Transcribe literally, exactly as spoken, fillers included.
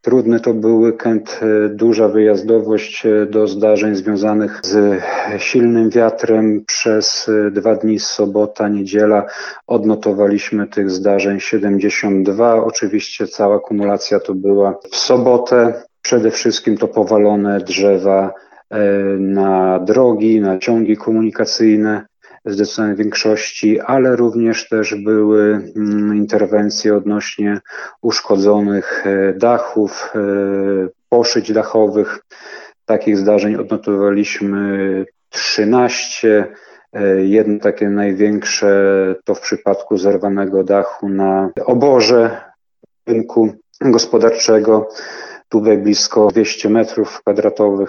Trudny to był weekend, duża wyjazdowość do zdarzeń związanych z silnym wiatrem. Przez dwa dni, sobota, niedziela, odnotowaliśmy tych zdarzeń siedemdziesiąt dwa. Oczywiście cała kumulacja to była w sobotę. Przede wszystkim to powalone drzewa na drogi, na ciągi komunikacyjne, w zdecydowanej większości, ale również też były interwencje odnośnie uszkodzonych dachów, poszyć dachowych. Takich zdarzeń odnotowaliśmy trzynaście. Jedno takie największe to w przypadku zerwanego dachu na oborze rynku gospodarczego, tutaj blisko dwieście metrów kwadratowych.